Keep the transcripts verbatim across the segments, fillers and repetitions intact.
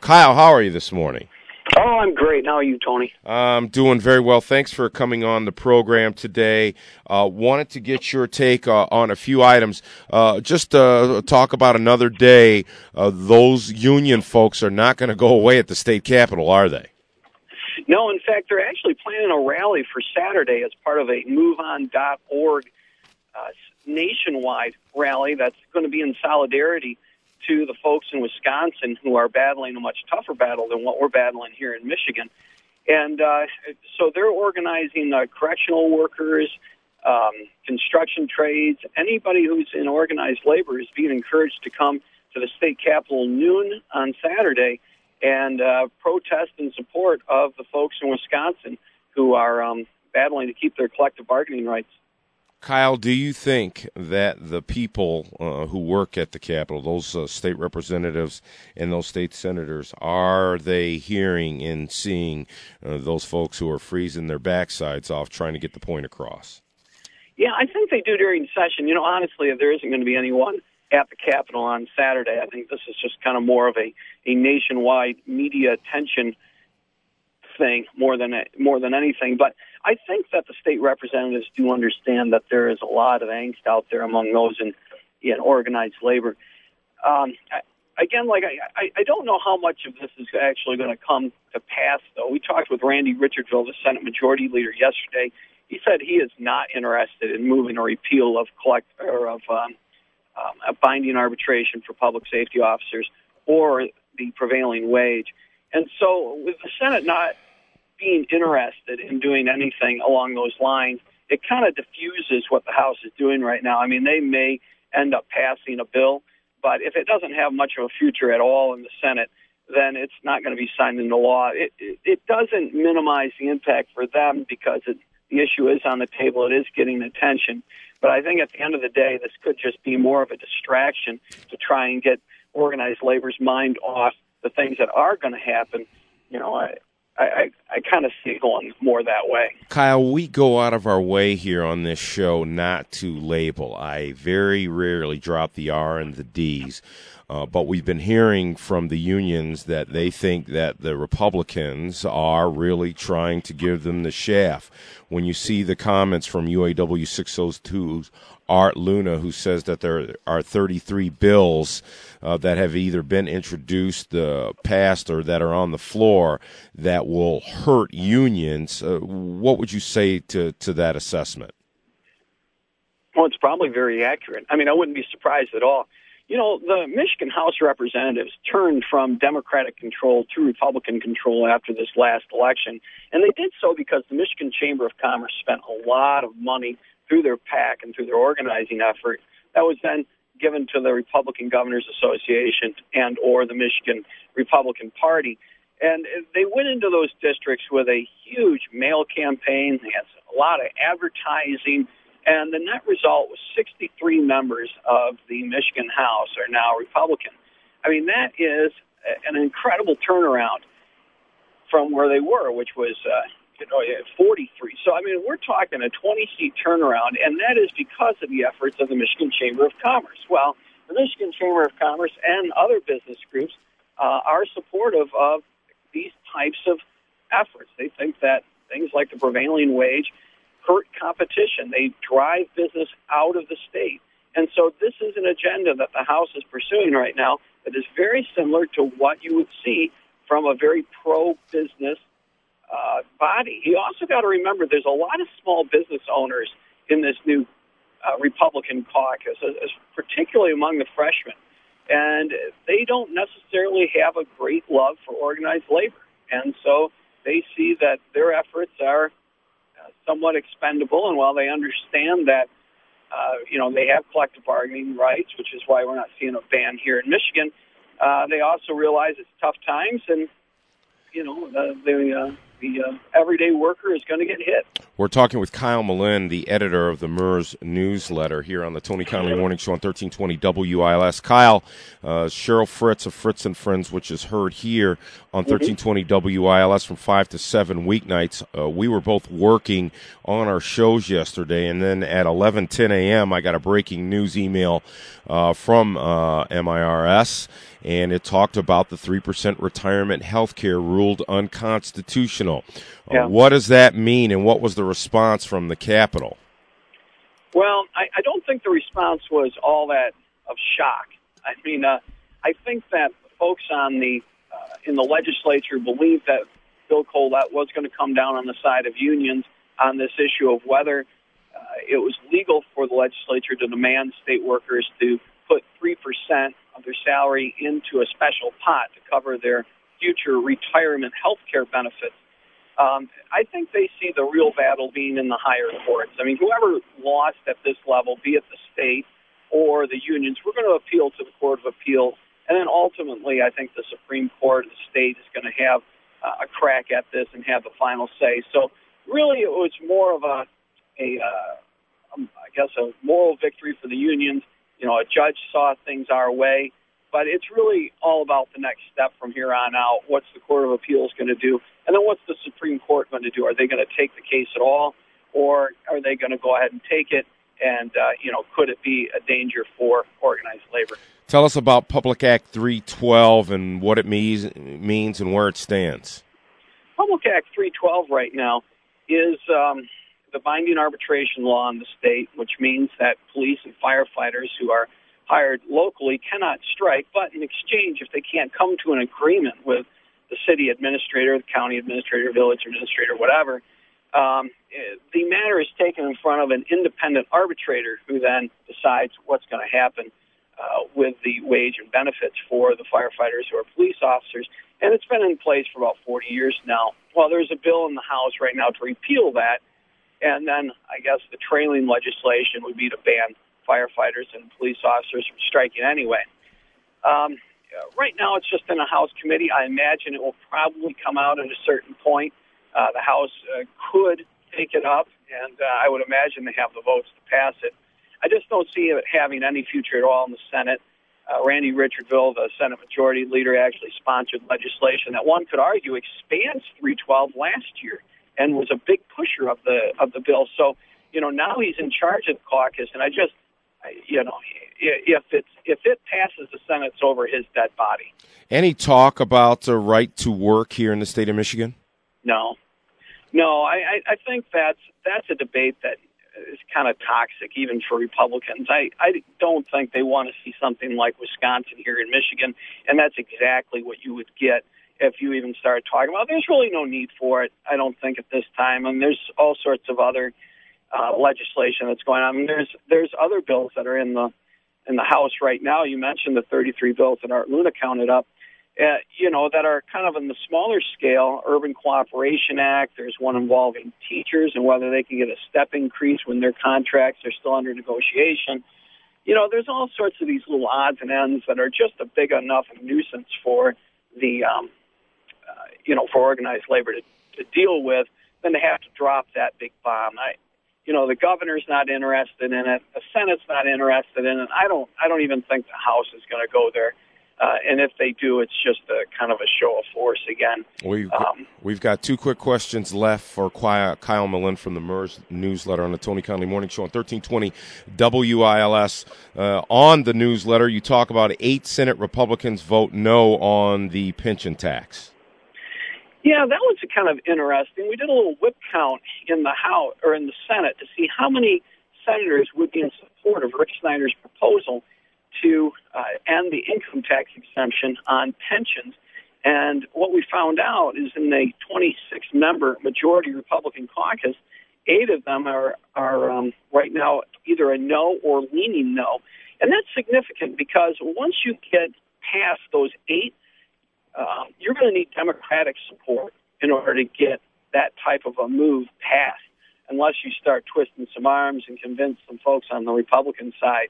Kyle, how are you this morning? Oh, I'm great. How are you, Tony? I'm doing very well. Thanks for coming on the program today. Uh, wanted to get your take uh, on a few items. Uh, just uh, talk about another day. Uh, those union folks are not going to go away at the state capitol, are they? No, in fact, they're actually planning a rally for Saturday as part of a move on dot org uh, nationwide rally that's going to be in solidarity to the folks in Wisconsin who are battling a much tougher battle than what we're battling here in Michigan. And uh, so they're organizing uh, correctional workers, um, construction trades, anybody who's in organized labor is being encouraged to come to the state capitol noon on Saturday and uh, protest in support of the folks in Wisconsin who are um, battling to keep their collective bargaining rights. Kyle, do you think that the people uh, who work at the Capitol, those uh, state representatives and those state senators, are they hearing and seeing uh, those folks who are freezing their backsides off trying to get the point across? Yeah, I think they do during session. You know, honestly, if there isn't going to be anyone at the Capitol on Saturday, I think this is just kind of more of a, a nationwide media attention thing more than more than anything. But I think that the state representatives do understand that there is a lot of angst out there among those in, in organized labor. Um, I, again, like I, I don't know how much of this is actually going to come to pass, though. We talked with Randy Richardville, the Senate Majority Leader, yesterday. He said he is not interested in moving a repeal of collect or of um, um, a binding arbitration for public safety officers or the prevailing wage. And so, with the Senate not being interested in doing anything along those lines, it kind of diffuses what the House is doing right now. I mean, they may end up passing a bill, but if it doesn't have much of a future at all in the Senate, then it's not going to be signed into law. It, it, it doesn't minimize the impact for them because it, the issue is on the table. It is getting attention. But I think at the end of the day, this could just be more of a distraction to try and get organized labor's mind off the things that are going to happen. You know, I I, I kind of see it going more that way. Kyle, we go out of our way here on this show not to label. I very rarely drop the R and the D's, uh, but we've been hearing from the unions that they think that the Republicans are really trying to give them the shaft. When you see the comments from U A W six oh two's Art Luna, who says that there are thirty-three bills uh, that have either been introduced, uh, passed, or that are on the floor that will hurt unions, uh, what would you say to, to that assessment? Well, it's probably very accurate. I mean, I wouldn't be surprised at all. You know, the Michigan House of Representatives turned from Democratic control to Republican control after this last election, and they did so because the Michigan Chamber of Commerce spent a lot of money through their PAC and through their organizing effort that was then given to the Republican Governors Association and or the Michigan Republican Party. And they went into those districts with a huge mail campaign. They had a lot of advertising. And the net result was sixty-three members of the Michigan House are now Republican. I mean, that is an incredible turnaround from where they were, which was uh, you know, forty-three. So, I mean, we're talking a twenty-seat turnaround, and that is because of the efforts of the Michigan Chamber of Commerce. Well, the Michigan Chamber of Commerce and other business groups uh, are supportive of these types of efforts. They think that things like the prevailing wage hurt competition. They drive business out of the state. And so this is an agenda that the House is pursuing right now that is very similar to what you would see from a very pro-business uh, body. You also got to remember there's a lot of small business owners in this new uh, Republican caucus, particularly among the freshmen. And they don't necessarily have a great love for organized labor. And so they see that their efforts are somewhat expendable, and while they understand that, uh, you know, they have collective bargaining rights, which is why we're not seeing a ban here in Michigan, uh, they also realize it's tough times, and, you know, the, the, uh, the uh, everyday worker is going to get hit. We're talking with Kyle Malin, the editor of the M E R S newsletter here on the Tony Connolly Morning Show on thirteen twenty W I L S. Kyle, uh, Cheryl Fritz of Fritz and Friends, which is heard here on thirteen twenty W I L S from five to seven weeknights. Uh, we were both working on our shows yesterday, and then at eleven ten a.m. I got a breaking news email uh, from uh, M I R S, and it talked about the three percent retirement health care ruled unconstitutional. Yeah. Uh, what does that mean, and what was the response from the Capitol? Well, I, I don't think the response was all that of shock. I mean, uh, I think that folks on the uh, in the legislature believed that Bill Collette was going to come down on the side of unions on this issue of whether uh, it was legal for the legislature to demand state workers to put three percent of their salary into a special pot to cover their future retirement health care benefits. Um, I think they see the real battle being in the higher courts. I mean, whoever lost at this level, be it the state or the unions, we're going to appeal to the Court of Appeals. And then ultimately, I think the Supreme Court of the state is going to have uh, a crack at this and have the final say. So really, it was more of a, a uh, um, I guess, a moral victory for the unions. You know, a judge saw things our way. But it's really all about the next step from here on out. What's the Court of Appeals going to do? And then what's the Supreme Court going to do? Are they going to take the case at all? Or are they going to go ahead and take it? And, uh, you know, could it be a danger for organized labor? Tell us about Public Act three twelve and what it means, means and where it stands. Public Act three twelve right now is um, the binding arbitration law in the state, which means that police and firefighters who are hired locally cannot strike, but in exchange, if they can't come to an agreement with the city administrator, the county administrator, village administrator, whatever, um, the matter is taken in front of an independent arbitrator who then decides what's going to happen uh, with the wage and benefits for the firefighters who are police officers. And it's been in place for about forty years now. Well, there's a bill in the House right now to repeal that, and then I guess the trailing legislation would be to ban firefighters and police officers from striking anyway. Um, right now, it's just in a House committee. I imagine it will probably come out at a certain point. Uh, the House uh, could take it up, and uh, I would imagine they have the votes to pass it. I just don't see it having any future at all in the Senate. Uh, Randy Richardville, the Senate Majority Leader, actually sponsored legislation that one could argue expands three twelve last year and was a big pusher of the of the bill. So, you know, now he's in charge of the caucus, and I just You know, if it's if it passes the Senate, it's over his dead body. Any talk about the right to work here in the state of Michigan? No, no. I, I think that's that's a debate that is kind of toxic, even for Republicans. I, I don't think they want to see something like Wisconsin here in Michigan, and that's exactly what you would get if you even started talking about it. There's really no need for it, I don't think, at this time. And there's all sorts of other Uh, legislation that's going on. I mean, there's there's other bills that are in the in the House right now. You mentioned the thirty-three bills that Art Luna counted up, uh, you know, that are kind of in the smaller scale. Urban Cooperation Act. There's one involving teachers and whether they can get a step increase when their contracts are still under negotiation. You know, there's all sorts of these little odds and ends that are just a big enough nuisance for the, um, uh, you know, for organized labor to, to deal with than to have to drop that big bomb. I, You know, the governor's not interested in it. The Senate's not interested in it. I don't. I don't even think the House is going to go there. Uh, and if they do, it's just a kind of a show of force again. We've, um, we've got two quick questions left for Kyle Malin from the M E R S newsletter on the Tony Conley Morning Show on thirteen twenty W I L S. Uh, on the newsletter, you talk about eight Senate Republicans vote no on the pension tax. Yeah, that was kind of interesting. We did a little whip count in the House or in the Senate to see how many senators would be in support of Rick Snyder's proposal to uh, end the income tax exemption on pensions. And what we found out is in the twenty-six member majority Republican caucus, eight of them are, are um, right now either a no or leaning no. And that's significant because once you get past those eight, Uh, you're going to need Democratic support in order to get that type of a move passed, unless you start twisting some arms and convince some folks on the Republican side.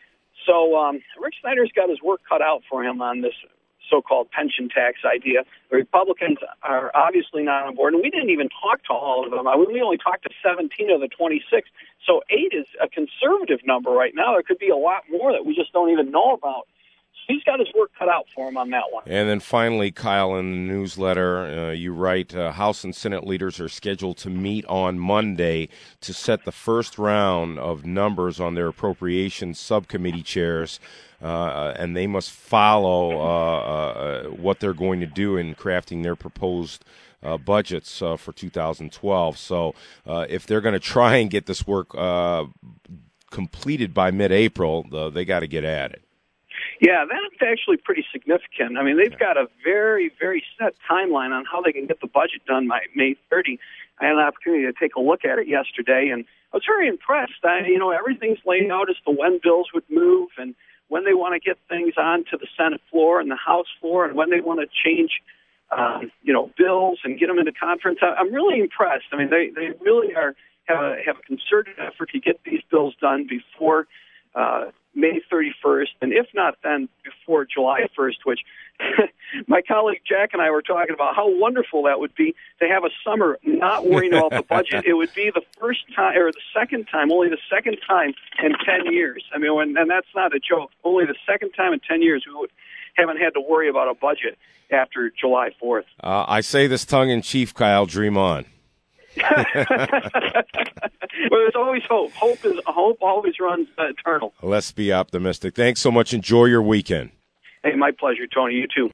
So um, Rick Snyder's got his work cut out for him on this so-called pension tax idea. The Republicans are obviously not on board, and we didn't even talk to all of them. I mean, we only talked to seventeen of the twenty-six, so eight is a conservative number right now. There could be a lot more that we just don't even know about. he's got his work cut out for him on that one. And then finally, Kyle, in the newsletter, uh, you write, uh, House and Senate leaders are scheduled to meet on Monday to set the first round of numbers on their appropriations subcommittee chairs, uh, and they must follow uh, uh, what they're going to do in crafting their proposed uh, budgets uh, for two thousand twelve. So uh, if they're going to try and get this work uh, completed by mid-April, uh, they got to get at it. Yeah, that's actually pretty significant. I mean, they've got a very, very set timeline on how they can get the budget done by May thirtieth. I had an opportunity to take a look at it yesterday, and I was very impressed. I, you know, everything's laid out as to when bills would move and when they want to get things onto the Senate floor and the House floor and when they want to change, um, you know, bills and get them into conference. I, I'm really impressed. I mean, they, they really are have a, have a concerted effort to get these bills done before uh, May thirty-first, and if not, then before July first, which my colleague Jack and I were talking about how wonderful that would be to have a summer not worrying about the budget. It would be the first time, or the second time, only the second time in ten years. I mean, when, and that's not a joke, only the second time in ten years we would, haven't had to worry about a budget after July fourth. Uh, I say this tongue-in-cheek, Kyle, dream on. Well, there's always hope. Hope is hope always runs uh, eternal. Let's be optimistic. Thanks so much. Enjoy your weekend. Hey, my pleasure, Tony. You too.